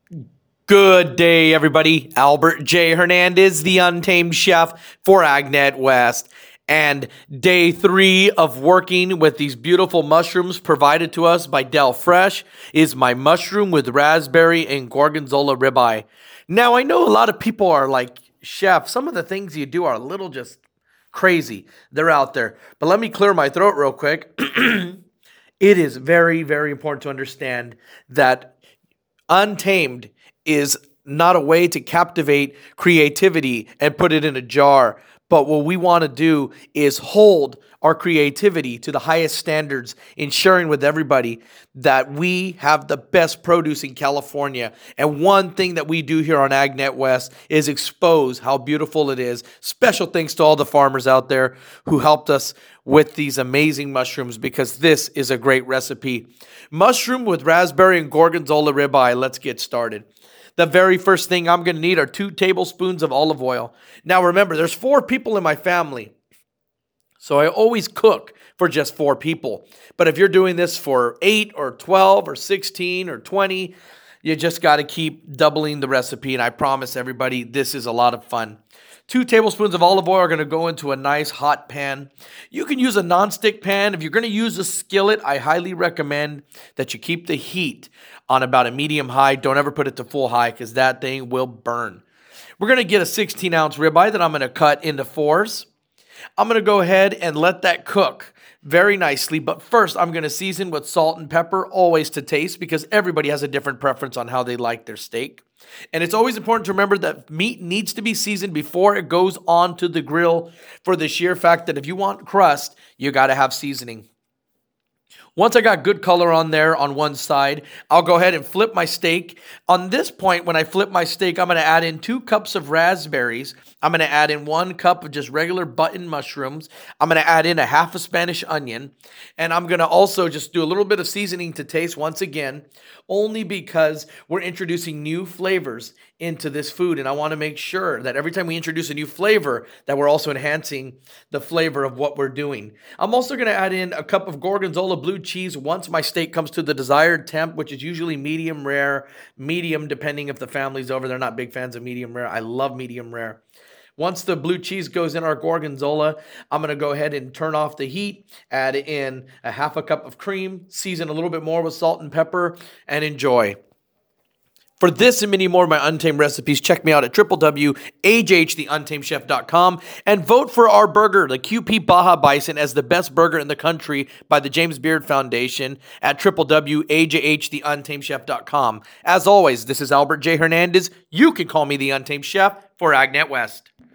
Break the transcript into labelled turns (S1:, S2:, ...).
S1: Good day, everybody. Albert J. Hernandez, the Untamed Chef for Agnet West. And day 3 of working with these beautiful mushrooms provided to us by Del Fresh is my mushroom with raspberry and gorgonzola ribeye. Now, I know a lot of people are like, Chef, some of the things you do are a little just crazy. They're out there. But let me clear my throat real quick. It is very, very important to understand that Untamed is not a way to captivate creativity and put it in a jar. But what we want to do is hold our creativity to the highest standards, ensuring with everybody that we have the best produce in California. And one thing that we do here on AgNet West is expose how beautiful it is. Special thanks to all the farmers out there who helped us with these amazing mushrooms, because this is a great recipe. Mushroom with raspberry and gorgonzola ribeye. Let's get started. The very first thing I'm going to need are 2 tablespoons of olive oil. Now remember, there's 4 people in my family, so I always cook for just 4 people. But if you're doing this for 8 or 12 or 16 or 20, you just got to keep doubling the recipe, and I promise everybody this is a lot of fun. 2 tablespoons of olive oil are going to go into a nice hot pan. You can use a nonstick pan. If you're going to use a skillet, I highly recommend that you keep the heat on about a medium high. Don't ever put it to full high because that thing will burn. We're going to get a 16-ounce ribeye that I'm going to cut into 4s. I'm going to go ahead and let that cook very nicely. But first, I'm going to season with salt and pepper, always to taste, because everybody has a different preference on how they like their steak. And it's always important to remember that meat needs to be seasoned before it goes onto the grill, for the sheer fact that if you want crust, you got to have seasoning. Once I got good color on there on one side, I'll go ahead and flip my steak. On this point, when I flip my steak, I'm going to add in 2 cups of raspberries. I'm going to add in 1 cup of just regular button mushrooms. I'm going to add in a half a Spanish onion. And I'm going to also just do a little bit of seasoning to taste once again, only because we're introducing new flavors into this food. And I want to make sure that every time we introduce a new flavor, that we're also enhancing the flavor of what we're doing. I'm also going to add in a cup of gorgonzola blue cheese once my steak comes to the desired temp, which is usually medium rare, medium, depending if the family's over. They're not big fans of medium rare. I love medium rare. Once the blue cheese goes in our gorgonzola, I'm going to go ahead and turn off the heat, add in a half a cup of cream, season a little bit more with salt and pepper, and enjoy. For this and many more of my Untamed recipes, check me out at www.ajhtheuntamedchef.com and vote for our burger, the QP Baja Bison, as the best burger in the country by the James Beard Foundation at www.ajhtheuntamedchef.com. As always, this is Albert J. Hernandez. You can call me the Untamed Chef for Agnet West.